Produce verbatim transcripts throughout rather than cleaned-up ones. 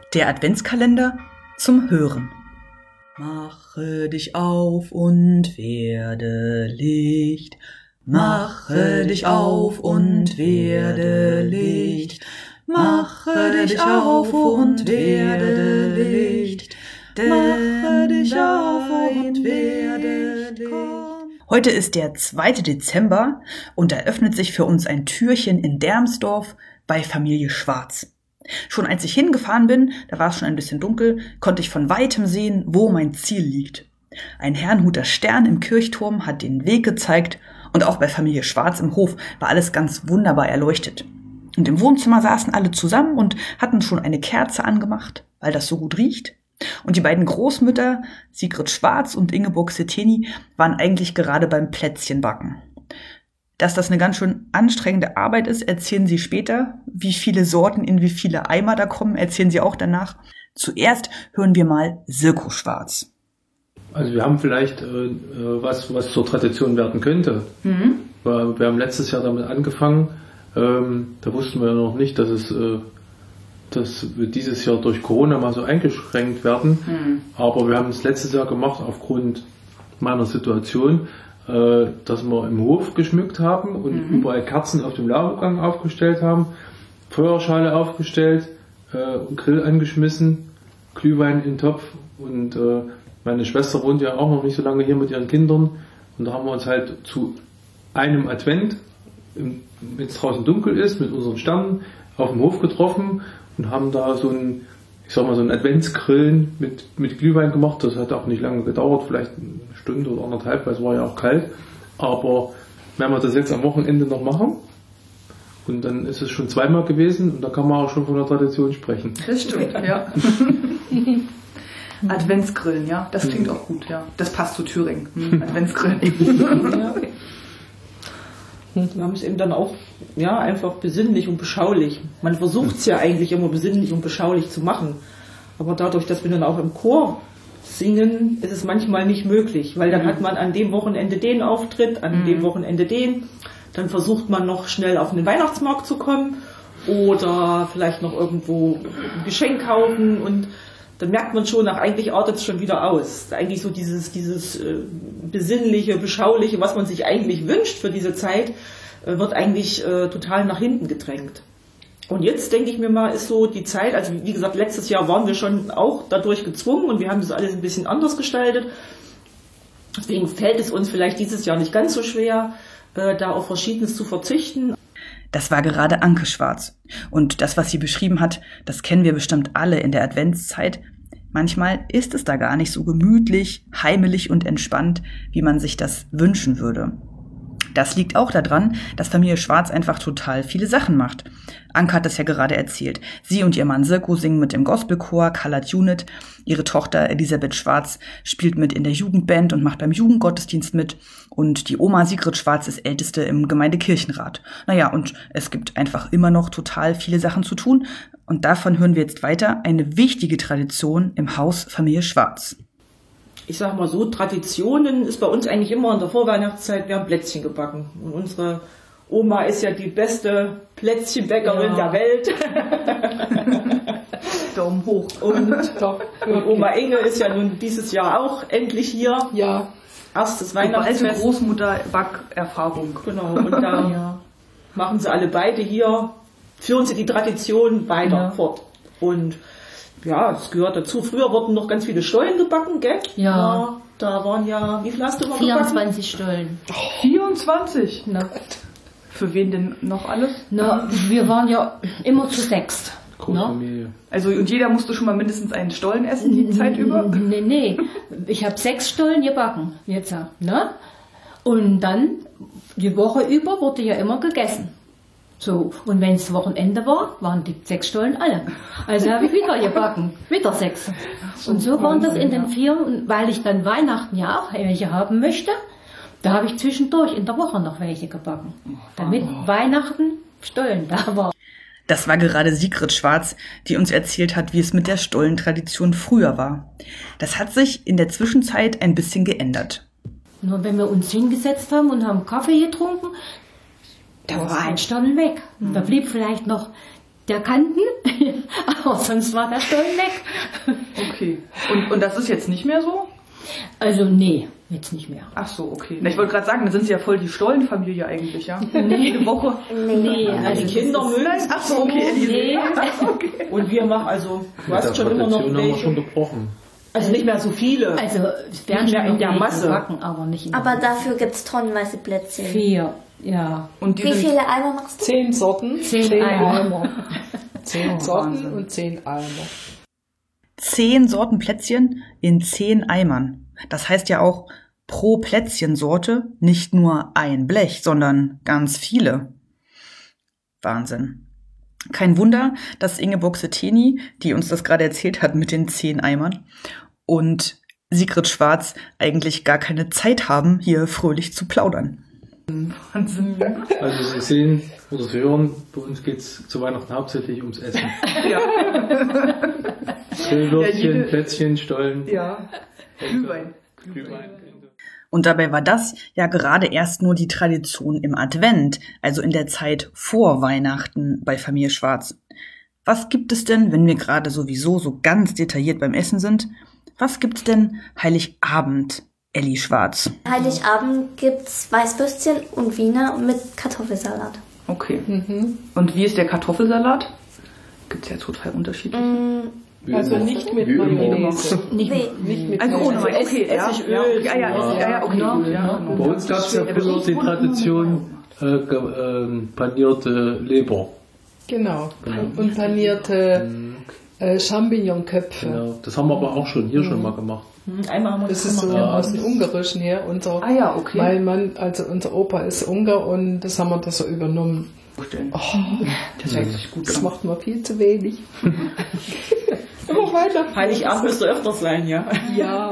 Der Adventskalender zum Hören. Mache dich auf und werde Licht. Mache dich auf und werde Licht. Mache dich auf und werde Licht. Mache dich auf und werde Licht. Heute ist der zweite Dezember und da öffnet sich für uns ein Türchen in Dermsdorf bei Familie Schwarz. Schon als ich hingefahren bin, da war es schon ein bisschen dunkel, konnte ich von weitem sehen, wo mein Ziel liegt. Ein Herrnhuter Stern im Kirchturm hat den Weg gezeigt und auch bei Familie Schwarz im Hof war alles ganz wunderbar erleuchtet. Und im Wohnzimmer saßen alle zusammen und hatten schon eine Kerze angemacht, weil das so gut riecht. Und die beiden Großmütter, Sigrid Schwarz und Ingeborg Setteni, waren eigentlich gerade beim Plätzchenbacken. Dass das eine ganz schön anstrengende Arbeit ist, erzählen sie später. Wie viele Sorten in wie viele Eimer da kommen, erzählen sie auch danach. Zuerst hören wir mal Silko Schwarz. Also wir haben vielleicht äh, was, was zur Tradition werden könnte. Mhm. Wir, wir haben letztes Jahr damit angefangen. Ähm, da wussten wir ja noch nicht, dass es äh, dass wir dieses Jahr durch Corona mal so eingeschränkt werden. Mhm. Aber wir haben es letztes Jahr gemacht aufgrund meiner Situation, dass wir im Hof geschmückt haben und mhm. überall Kerzen auf dem Lagergang aufgestellt haben, Feuerschale aufgestellt, äh, Grill angeschmissen, Glühwein in den Topf und äh, meine Schwester wohnt ja auch noch nicht so lange hier mit ihren Kindern und da haben wir uns halt zu einem Advent, wenn es draußen dunkel ist, mit unseren Sternen auf dem Hof getroffen und haben da so ein, ich sag mal, so ein Adventsgrillen mit, mit Glühwein gemacht. Das hat auch nicht lange gedauert, vielleicht eine Stunde oder anderthalb, weil es war ja auch kalt. Aber werden wir das jetzt am Wochenende noch machen. Und dann ist es schon zweimal gewesen und da kann man auch schon von der Tradition sprechen. Das stimmt, ja. Adventsgrillen, ja, das klingt auch gut, ja. Das passt zu Thüringen. Hm. Adventsgrillen. Ja. Wir haben es eben dann auch ja, einfach besinnlich und beschaulich. Man versucht es ja eigentlich immer besinnlich und beschaulich zu machen. Aber dadurch, dass wir dann auch im Chor singen, ist es manchmal nicht möglich. Weil dann hat man an dem Wochenende den Auftritt, an mhm. dem Wochenende den. Dann versucht man noch schnell auf den Weihnachtsmarkt zu kommen oder vielleicht noch irgendwo ein Geschenk kaufen. Und dann merkt man schon, ach, eigentlich artet es schon wieder aus. Eigentlich so dieses, dieses äh, besinnliche, beschauliche, was man sich eigentlich wünscht für diese Zeit, äh, wird eigentlich äh, total nach hinten gedrängt. Und jetzt denke ich mir mal, ist so die Zeit, also wie gesagt, letztes Jahr waren wir schon auch dadurch gezwungen und wir haben das alles ein bisschen anders gestaltet. Deswegen fällt es uns vielleicht dieses Jahr nicht ganz so schwer, äh, da auf Verschiedenes zu verzichten. Das war gerade Anke Schwarz. Und das, was sie beschrieben hat, das kennen wir bestimmt alle in der Adventszeit. Manchmal ist es da gar nicht so gemütlich, heimelig und entspannt, wie man sich das wünschen würde. Das liegt auch daran, dass Familie Schwarz einfach total viele Sachen macht. Anke hat das ja gerade erzählt. Sie und ihr Mann Silko singen mit dem Gospelchor Colored Unit. Ihre Tochter Elisabeth Schwarz spielt mit in der Jugendband und macht beim Jugendgottesdienst mit. Und die Oma Sigrid Schwarz ist Älteste im Gemeindekirchenrat. Naja, und es gibt einfach immer noch total viele Sachen zu tun. Und davon hören wir jetzt weiter eine wichtige Tradition im Haus Familie Schwarz. Ich sag mal so, Traditionen ist bei uns eigentlich immer in der Vorweihnachtszeit, wir haben Plätzchen gebacken. Und unsere Oma ist ja die beste Plätzchenbäckerin ja. der Welt. Daumen hoch. Und, und Oma Inge ist ja nun dieses Jahr auch endlich hier. Ja. Erstes Weihnachtsfest. Alte Großmutter-Backerfahrung. Genau, und da ja. machen sie alle beide hier, führen sie die Tradition weiter ja. fort. Und ja, es gehört dazu. Früher wurden noch ganz viele Stollen gebacken, gell? Ja. ja. Da waren ja, wie viel hast du immer vierundzwanzig gebacken? Stollen. Oh. vierundzwanzig? Na, für wen denn noch alles? Na, wir waren ja immer zu sechst. Großfamilie. Also, und jeder musste schon mal mindestens einen Stollen essen, die Zeit über? Nee, nee. Ich habe sechs Stollen gebacken. Jetzt, ne? Und dann, die Woche über, wurde ja immer gegessen. So, und wenn es Wochenende war, waren die sechs Stollen alle. Also habe ich wieder gebacken, wieder sechs. Und so waren das in den vier, und weil ich dann Weihnachten ja auch welche haben möchte, da habe ich zwischendurch in der Woche noch welche gebacken, damit Weihnachten Stollen da war. Das war gerade Sigrid Schwarz, die uns erzählt hat, wie es mit der Stollentradition früher war. Das hat sich in der Zwischenzeit ein bisschen geändert. Nur wenn wir uns hingesetzt haben und haben Kaffee getrunken, da war ein Stollen weg. Da blieb vielleicht noch der Kanten, aber sonst war der Stollen weg. Okay. Und, und das ist jetzt nicht mehr so? Also nee, jetzt nicht mehr. Ach so, okay. Na, ich wollte gerade sagen, da sind Sie ja voll die Stollenfamilie eigentlich, ja? Jede Woche. Nee, also Die Kinder mögen es. Ach so, okay. Nee. okay. Und wir machen also, du Mit der hast schon immer noch Tradition haben wir schon welche. gebrochen. Also nicht mehr so viele. Also es werden Nicht mehr schon in der welche Masse. gebacken, aber nicht in der Aber Masse. dafür gibt's tonnenweise Plätzchen. Vier, ja. Und die Wie sind, viele Eimer machst du? Zehn Sorten, Zehn Eimer. Zehn Sorten und zehn Eimer. zehn Sorten Plätzchen in zehn Eimern. Das heißt ja auch pro Plätzchensorte nicht nur ein Blech, sondern ganz viele. Wahnsinn. Kein Wunder, dass Ingeborg Setteni, die uns das gerade erzählt hat mit den zehn Eimern, und Sigrid Schwarz eigentlich gar keine Zeit haben, hier fröhlich zu plaudern. Wahnsinn. Also Sie sehen oder Sie hören, bei uns geht es zu Weihnachten hauptsächlich ums Essen. Ja. Grillwürstchen, Ja, jede- Plätzchen, Stollen. Ja. Glühwein. Glühwein. Und dabei war das ja gerade erst nur die Tradition im Advent, also in der Zeit vor Weihnachten bei Familie Schwarz. Was gibt es denn, wenn wir gerade sowieso so ganz detailliert beim Essen sind? Was gibt's denn Heiligabend, Elli Schwarz? Heiligabend gibt's Weißwürstchen und Wiener mit Kartoffelsalat. Okay. Und wie ist der Kartoffelsalat? Gibt's ja total unterschiedlich. Wie Also immer. nicht mit Wie immer. Mayonnaise. Nicht Nee. Nicht mit Also ohne Mayonnaise. Wein. Okay, ja. Essigöl. Ja, ja, ja, ja, ja, okay. Ja, Ja, Bei genau. uns gab es ja früher die Tradition äh, ge- ähm, panierte Leber. Genau. Und panierte äh, Champignonköpfe. Genau. Das haben wir aber auch schon hier schon mal gemacht. Einmal haben wir Das das ist so gemacht. aus dem Ungarischen her. Unser, Ah ja, okay. Mein Mann, also unser Opa ist Ungar und das haben wir da so übernommen. Oh, das hört sich gut Das an. macht man viel zu wenig. Immer weiter. Heiligabend müsste öfters sein, ja. Ja.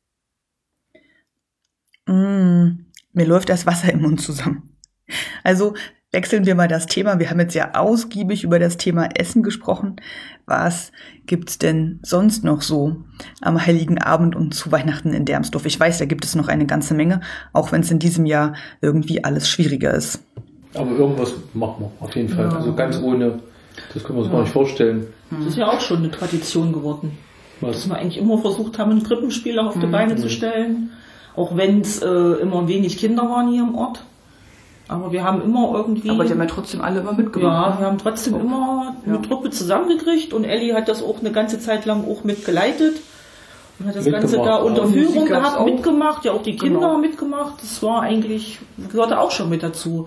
Mm, mir läuft das Wasser im Mund zusammen. Also wechseln wir mal das Thema. Wir haben jetzt ja ausgiebig über das Thema Essen gesprochen. Was gibt's denn sonst noch so am Heiligen Abend und zu Weihnachten in Dermsdorf? Ich weiß, da gibt es noch eine ganze Menge, auch wenn es in diesem Jahr irgendwie alles schwieriger ist. Aber irgendwas machen wir auf jeden Fall. Also ganz ohne, das können wir uns gar nicht vorstellen. Das ist ja auch schon eine Tradition geworden. Was? Dass wir eigentlich immer versucht haben, einen Krippenspieler auf die Beine zu stellen. Auch wenn es äh, immer wenig Kinder waren hier im Ort. Aber wir haben immer irgendwie... Aber die haben ja trotzdem alle immer ja, mitgemacht. wir haben trotzdem immer eine Ja. Truppe zusammengekriegt und Elli hat das auch eine ganze Zeit lang auch mitgeleitet. Und hat das Mitgemacht, Ganze da unter auch. Führung Musik gab's gehabt, auch. mitgemacht. Ja, auch die Kinder Genau. haben mitgemacht. Das war eigentlich, gehörte auch schon mit dazu.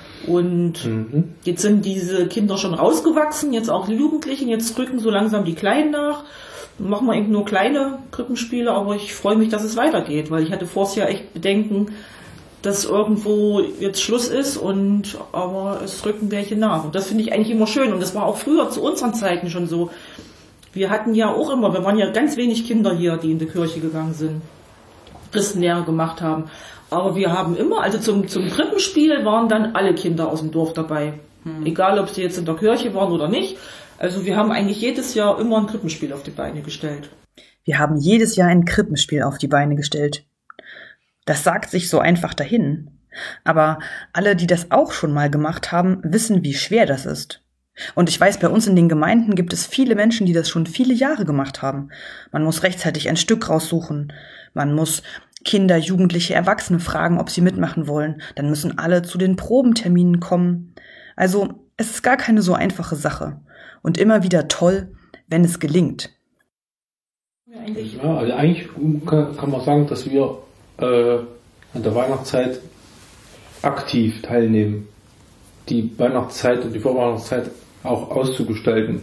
Und Mhm. jetzt sind diese Kinder schon rausgewachsen, jetzt auch die Jugendlichen, jetzt rücken so langsam die Kleinen nach. Machen wir eben nur kleine Krippenspiele, aber ich freue mich, dass es weitergeht, weil ich hatte vorher ja echt Bedenken, dass irgendwo jetzt Schluss ist und aber es rücken welche nach. Und das finde ich eigentlich immer schön. Und das war auch früher zu unseren Zeiten schon so. Wir hatten ja auch immer, wir waren ja ganz wenig Kinder hier, die in die Kirche gegangen sind, Christenlehre gemacht haben. Aber wir haben immer, also zum, zum Krippenspiel waren dann alle Kinder aus dem Dorf dabei. Egal, ob sie jetzt in der Kirche waren oder nicht. Also wir haben eigentlich jedes Jahr immer ein Krippenspiel auf die Beine gestellt. Wir haben jedes Jahr ein Krippenspiel auf die Beine gestellt. Das sagt sich so einfach dahin. Aber alle, die das auch schon mal gemacht haben, wissen, wie schwer das ist. Und ich weiß, bei uns in den Gemeinden gibt es viele Menschen, die das schon viele Jahre gemacht haben. Man muss rechtzeitig ein Stück raussuchen. Man muss Kinder, Jugendliche, Erwachsene fragen, ob sie mitmachen wollen. Dann müssen alle zu den Probenterminen kommen. Also es ist gar keine so einfache Sache. Und immer wieder toll, wenn es gelingt. Ja, eigentlich. Ja, also eigentlich kann, kann man sagen, dass wir äh, an der Weihnachtszeit aktiv teilnehmen, die Weihnachtszeit und die Vorweihnachtszeit auch auszugestalten.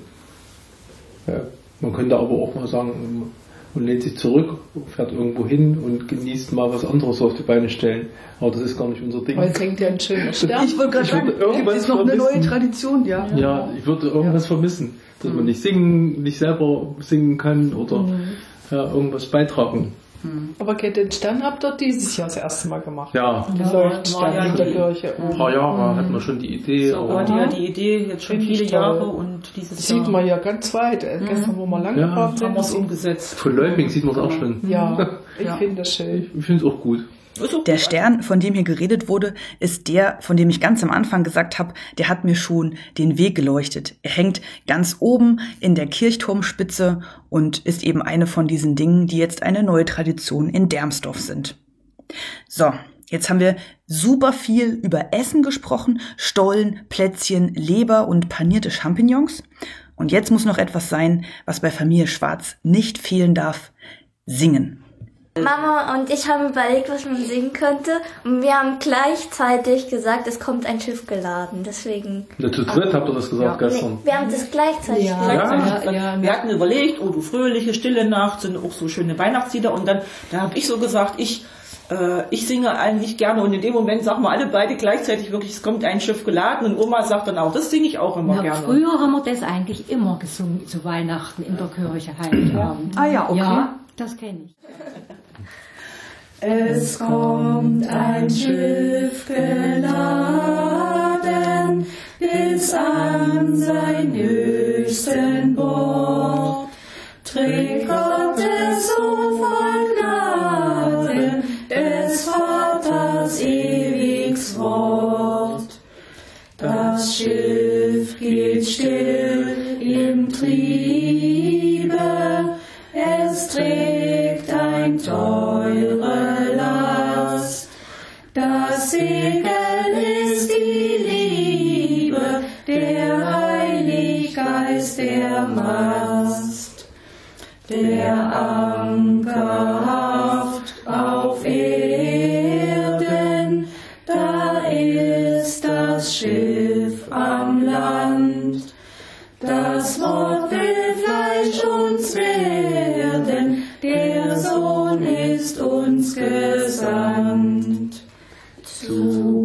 Ja, man könnte aber auch mal sagen, man lehnt sich zurück, fährt irgendwo hin und genießt mal was anderes auf die Beine stellen. Aber das ist gar nicht unser Ding. Weil es hängt ja ein schöner Stern. Ich wollte gerade Ich würde sagen, irgendwas gibt es noch eine vermissen. neue Tradition, ja. Ja, ich würde irgendwas vermissen, dass man nicht singen, nicht selber singen kann oder ja, irgendwas beitragen. Aber geht den Stern habt ihr dieses Jahr das erste Mal gemacht. Ja, Den Ja, Leuchtstern war ja in der die- Kirche. ein paar Jahre hatten wir schon die Idee, So war aber die, ja die Idee jetzt schon Finde ich viele toll. Jahre und dieses Das Jahr sieht man ja ganz weit. Äh, Gestern, wo wir lang Ja. gefahren haben wir es sind. umgesetzt. von Leuping sieht man es auch schon. Ja, ich Ja. finde das schön. Ich finde es auch gut. Der Stern, von dem hier geredet wurde, ist der, von dem ich ganz am Anfang gesagt habe, der hat mir schon den Weg geleuchtet. Er hängt ganz oben in der Kirchturmspitze und ist eben eine von diesen Dingen, die jetzt eine neue Tradition in Dermsdorf sind. So, jetzt haben wir super viel über Essen gesprochen, Stollen, Plätzchen, Leber und panierte Champignons. Und jetzt muss noch etwas sein, was bei Familie Schwarz nicht fehlen darf: Singen. Mama und ich haben überlegt, was man singen könnte, und wir haben gleichzeitig gesagt, es kommt ein Schiff geladen, deswegen... Ja, zu dritt habt ihr das gesagt Ja. gestern. Nee, wir haben das gleichzeitig Ja. gesagt. Ja, Ja, ja. Wir hatten überlegt, oh du fröhliche, stille Nacht, sind auch so schöne Weihnachtslieder, und dann, da habe ich so gesagt, ich, äh, ich singe eigentlich gerne, und in dem Moment sagen wir alle beide gleichzeitig wirklich, es kommt ein Schiff geladen, und Oma sagt dann auch, das singe ich auch immer Ja, gerne. früher haben wir das eigentlich immer gesungen zu Weihnachten in der Kirche, Heiligabend. Ah ja, okay. Ja, das kenne ich. Es kommt ein Schiff geladen bis an sein höchsten Bord. Trägt Gottes Sohn voll Gnade des Vaters ewiges Wort. Das Schiff geht still im Triebe, es trägt ein teure Last. Das Segel ist die Liebe, der Heiliggeist der Mast. Der Anker haft auf Erden, da ist das Schiff am Land. Das Wort will Fleisch uns werden, der Sohn ist uns gesandt. Zu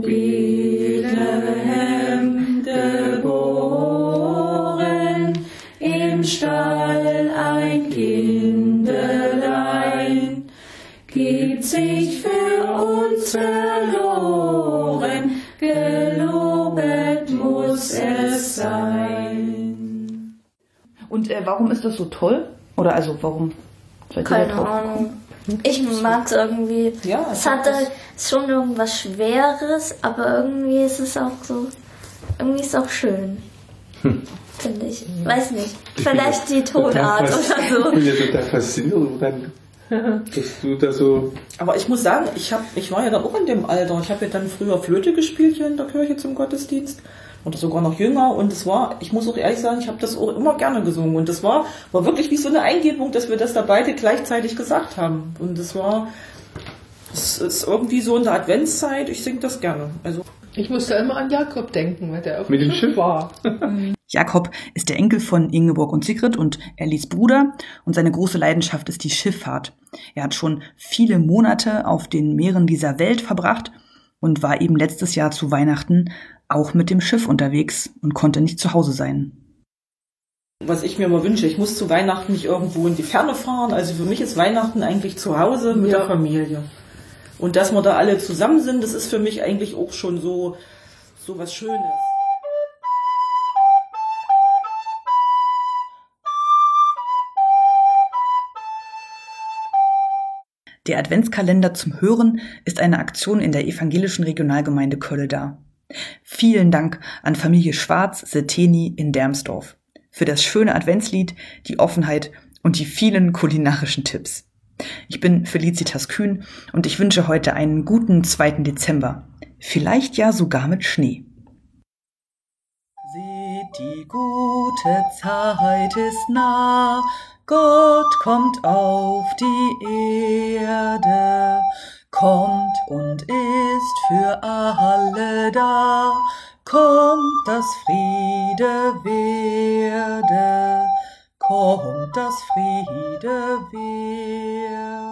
Bethlehem geboren, im Stall ein Kindelein, gibt sich für uns verloren, gelobet muss es sein. Und äh, warum ist das so toll? Oder also warum seid ihr da Keine drauf Ahnung. Ich mag es irgendwie. Ja, es hat äh, schon irgendwas Schweres, aber irgendwie ist es auch so, irgendwie ist es auch schön. Hm. Finde ich. Weiß nicht. Vielleicht die Tonart oder so. Ich bin ja total fasziniert, dann, dass du da so... Aber ich muss sagen, ich, hab, ich war ja dann auch in dem Alter. Ich habe ja dann früher Flöte gespielt hier in der Kirche zum Gottesdienst. Oder sogar noch jünger. Und es war, ich muss auch ehrlich sagen, ich habe das auch immer gerne gesungen. Und das war, war wirklich wie so eine Eingebung, dass wir das da beide gleichzeitig gesagt haben. Und das war, es ist irgendwie so in der Adventszeit, ich singe das gerne. Also Ich musste immer an Jakob denken, weil der auf Mit dem dem Schiff? war. Jakob ist der Enkel von Ingeborg und Sigrid und Ellis Bruder, und seine große Leidenschaft ist die Schifffahrt. Er hat schon viele Monate auf den Meeren dieser Welt verbracht und war eben letztes Jahr zu Weihnachten auch mit dem Schiff unterwegs und konnte nicht zu Hause sein. was ich mir immer wünsche, ich muss zu Weihnachten nicht irgendwo in die Ferne fahren. Also für mich ist Weihnachten eigentlich zu Hause mit Ja. der Familie. Und dass wir da alle zusammen sind, das ist für mich eigentlich auch schon so, so was Schönes. Der Adventskalender zum Hören ist eine Aktion in der evangelischen Regionalgemeinde Kölleda. Vielen Dank an Familie Schwarz-Setteni in Dermsdorf für das schöne Adventslied, die Offenheit und die vielen kulinarischen Tipps. Ich bin Felicitas Kühn und ich wünsche heute einen guten zweiten Dezember. Vielleicht ja sogar mit Schnee. Seht, die gute Zeit ist nah, Gott kommt auf die Erde, kommt und ist für alle da, kommt, dass Friede werde, kommt, dass Friede werde.